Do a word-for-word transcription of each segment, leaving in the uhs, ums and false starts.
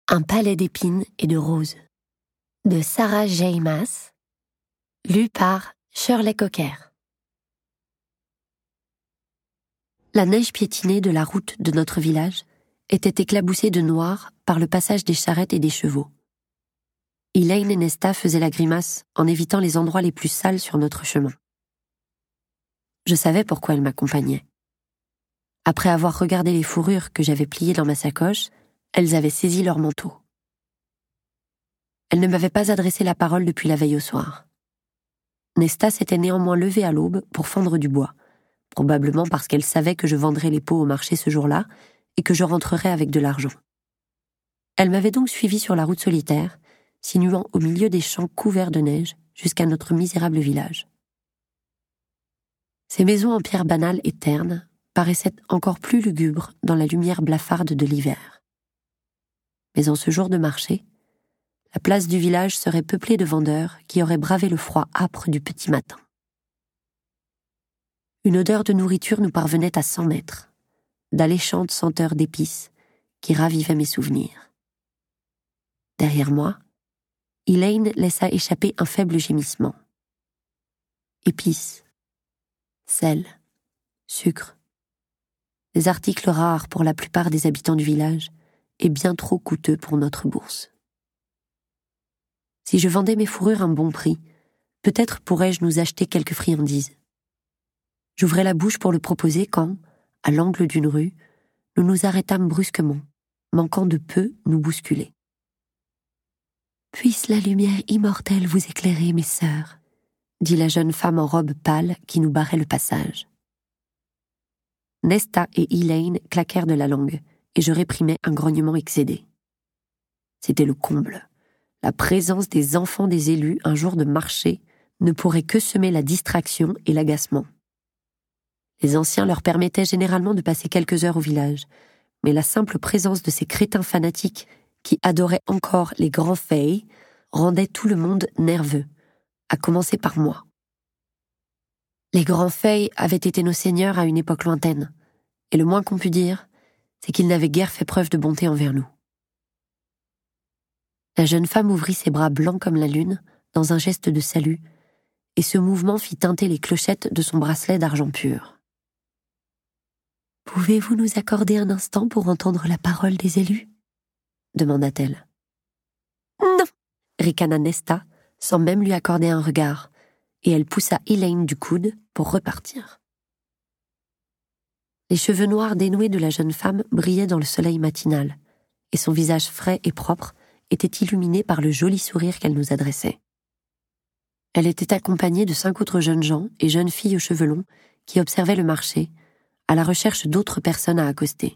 Un palais d'épines et de roses de Sarah J. Maas, lu par Shirley Cocker. La neige piétinée de la route de notre village était éclaboussée de noir par le passage des charrettes et des chevaux. Elaine et Nesta faisaient la grimace en évitant les endroits les plus sales sur notre chemin. Je savais pourquoi elles m'accompagnaient. Après avoir regardé les fourrures que j'avais pliées dans ma sacoche, elles avaient saisi leur manteau. Elles ne m'avaient pas adressé la parole depuis la veille au soir. Nesta s'était néanmoins levée à l'aube pour fendre du bois, probablement parce qu'elle savait que je vendrais les pots au marché ce jour-là et que je rentrerais avec de l'argent. Elle m'avait donc suivi sur la route solitaire, sinuant au milieu des champs couverts de neige jusqu'à notre misérable village. Ces maisons en pierre banale et terne paraissaient encore plus lugubres dans la lumière blafarde de l'hiver. Mais en ce jour de marché, la place du village serait peuplée de vendeurs qui auraient bravé le froid âpre du petit matin. Une odeur de nourriture nous parvenait à cent mètres, d'alléchantes senteurs d'épices qui ravivaient mes souvenirs. Derrière moi, Elaine laissa échapper un faible gémissement. Épices, sel, sucre, des articles rares pour la plupart des habitants du village et bien trop coûteux pour notre bourse. Si je vendais mes fourrures à un bon prix, peut-être pourrais-je nous acheter quelques friandises. J'ouvrais la bouche pour le proposer quand, à l'angle d'une rue, nous nous arrêtâmes brusquement, manquant de peu nous bousculer. « Puisse la lumière immortelle vous éclairer, mes sœurs », dit la jeune femme en robe pâle qui nous barrait le passage. Nesta et Elaine claquèrent de la langue, et je réprimai un grognement excédé. C'était le comble. La présence des enfants des élus un jour de marché ne pourrait que semer la distraction et l'agacement. Les anciens leur permettaient généralement de passer quelques heures au village, mais la simple présence de ces crétins fanatiques qui adoraient encore les grands faits rendait tout le monde nerveux, à commencer par moi. Les grands faits avaient été nos seigneurs à une époque lointaine, et le moins qu'on pût dire, c'est qu'ils n'avaient guère fait preuve de bonté envers nous. La jeune femme ouvrit ses bras blancs comme la lune, dans un geste de salut, et ce mouvement fit tinter les clochettes de son bracelet d'argent pur. « Pouvez-vous nous accorder un instant pour entendre la parole des élus ?» demanda-t-elle. « Non !» ricana Nesta, sans même lui accorder un regard, et elle poussa Elaine du coude pour repartir. Les cheveux noirs dénoués de la jeune femme brillaient dans le soleil matinal, et son visage frais et propre était illuminé par le joli sourire qu'elle nous adressait. Elle était accompagnée de cinq autres jeunes gens et jeunes filles aux cheveux longs qui observaient le marché, à la recherche d'autres personnes à accoster.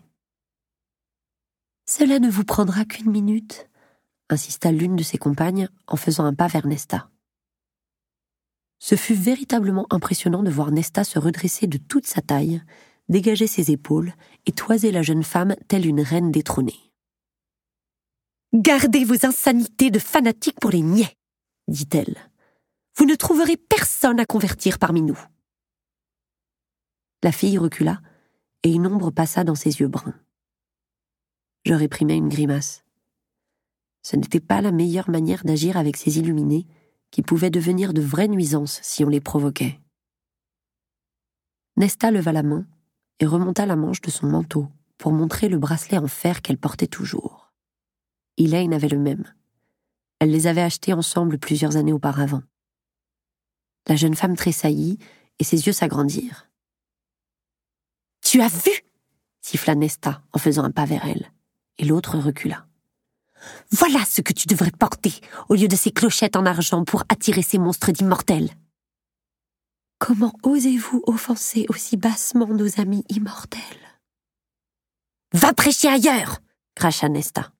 « Cela ne vous prendra qu'une minute », insista l'une de ses compagnes en faisant un pas vers Nesta. Ce fut véritablement impressionnant de voir Nesta se redresser de toute sa taille, dégager ses épaules et toiser la jeune femme telle une reine détrônée. « Gardez vos insanités de fanatique pour les niais, dit-elle. Vous ne trouverez personne à convertir parmi nous. La fille recula et une ombre passa dans ses yeux bruns. Je réprimai une grimace. Ce n'était pas la meilleure manière d'agir avec ces illuminés qui pouvaient devenir de vraies nuisances si on les provoquait. Nesta leva la main et remonta la manche de son manteau pour montrer le bracelet en fer qu'elle portait toujours. Elaine avait le même. Elle les avait achetés ensemble plusieurs années auparavant. La jeune femme tressaillit et ses yeux s'agrandirent. « Tu as vu ?» siffla Nesta en faisant un pas vers elle, et l'autre recula. « Voilà ce que tu devrais porter au lieu de ces clochettes en argent pour attirer ces monstres d'immortels. » « Comment osez-vous offenser aussi bassement nos amis immortels ?»« Va prêcher ailleurs !» cracha Nesta.